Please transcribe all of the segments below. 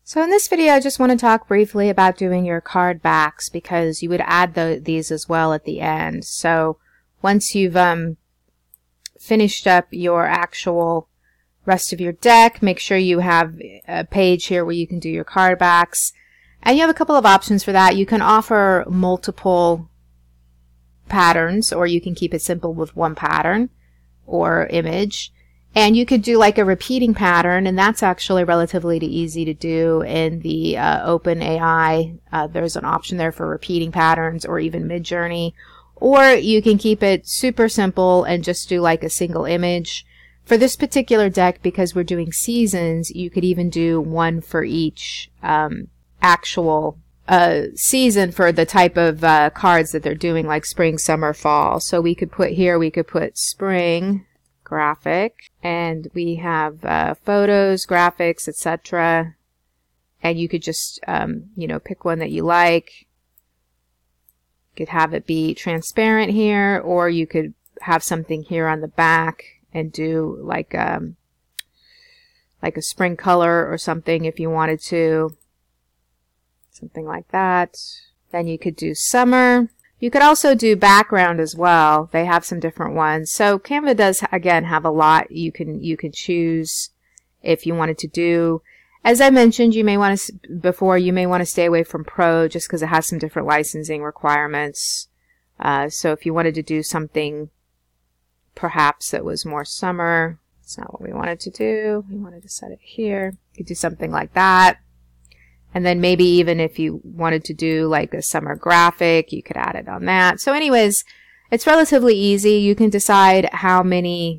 So in this video, I just want to talk briefly about doing your card backs because you would add these as well at the end. So once you've finished up your actual rest of your deck, make sure you have a page here where you can do your card backs. And you have a couple of options for that. You can offer multiple patterns, or you can keep it simple with one pattern or image. And you could do like a repeating pattern, and that's actually relatively easy to do in the OpenAI. There's an option there for repeating patterns or even Midjourney. Or you can keep it super simple and just do like a single image. For this particular deck, because we're doing seasons, you could even do one for each actual season for the type of cards that they're doing, like spring, summer, fall. So we could put here, we could put spring graphic, and we have photos, graphics, etc. And you could just pick one that you like. You could have it be transparent here, or you could have something here on the back and do like a spring color or something if you wanted to, something like that. Then you could do summer. You could also do background as well. They have some different ones. So Canva does, again, have a lot you can choose if you wanted to do. As I mentioned, you may want to stay away from Pro just because it has some different licensing requirements. So if you wanted to do something perhaps that was more summer, it's not what we wanted to do. We wanted to set it here. You could do something like that. And then maybe even if you wanted to do like a summer graphic, you could add it on that. So anyways, it's relatively easy. You can decide how many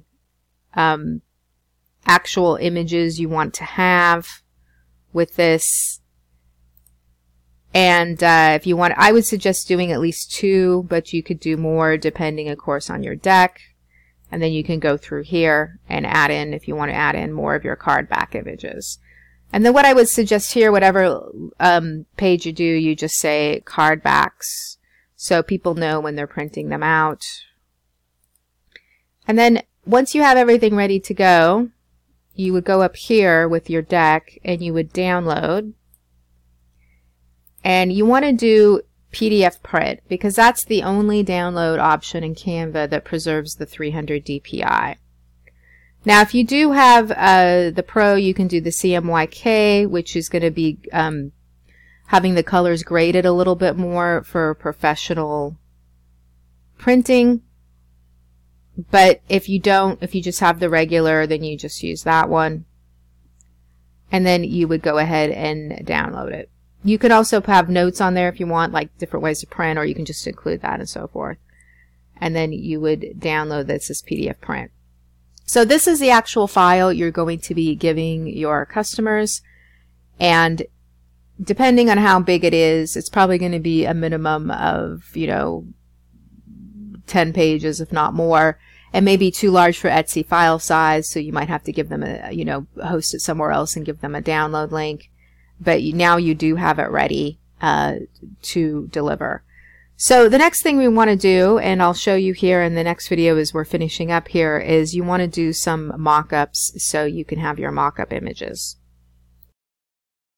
actual images you want to have with this. And if you want, I would suggest doing at least 2, but you could do more depending, of course, on your deck. And then you can go through here and add in, if you want to add in more of your card back images. And then what I would suggest here, whatever page you do, you just say card backs so people know when they're printing them out. And then once you have everything ready to go, you would go up here with your deck and you would download. And you want to do PDF print because that's the only download option in Canva that preserves the 300 dpi. Now, if you do have the Pro, you can do the CMYK, which is going to be having the colors graded a little bit more for professional printing. But if you just have the regular, then you just use that one. And then you would go ahead and download it. You could also have notes on there if you want, like different ways to print, or you can just include that and so forth. And then you would download this as PDF print. So this is the actual file you're going to be giving your customers, and depending on how big it is, it's probably going to be a minimum of 10 pages, if not more, and maybe too large for Etsy file size, so you might have to give them host it somewhere else and give them a download link. But now you do have it ready to deliver. So the next thing we want to do, and I'll show you here in the next video as we're finishing up here, is you want to do some mock-ups so you can have your mock-up images.